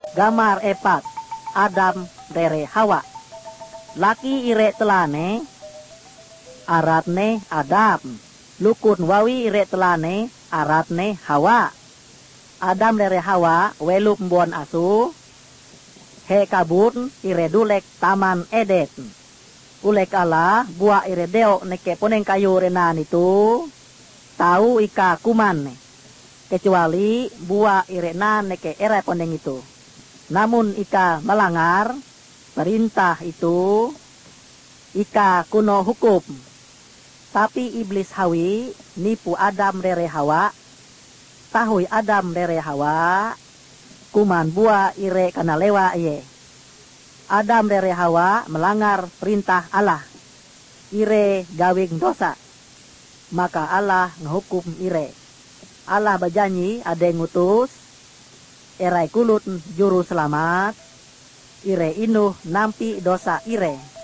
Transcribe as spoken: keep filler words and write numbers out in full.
Gamar epat Adam rere Hawa. Laki ire telane aratne Adam. Lukun wawi ire telane aratne Hawa. Adam rere Hawa weluk mbon asu. He kabun ire dulek taman Eden. Ulek Allah buah ire deo neke poneng kayu renan itu. Tahu ika kuman. Kecuali buah ire nan neke era poneng itu. Namun ika melanggar perintah itu. Ika kuno hukum. Tapi iblis hawi nipu Adam rere Hawa. Tahui Adam rere Hawa. Kuman buah ire kana lewa ye. Adam rere Hawa melanggar perintah Allah. Ire gawing dosa. Maka Allah ngehukum ire. Allah berjanji ada ngutus. Erai kulut juru selamat. Ire inuh nampi dosa ire.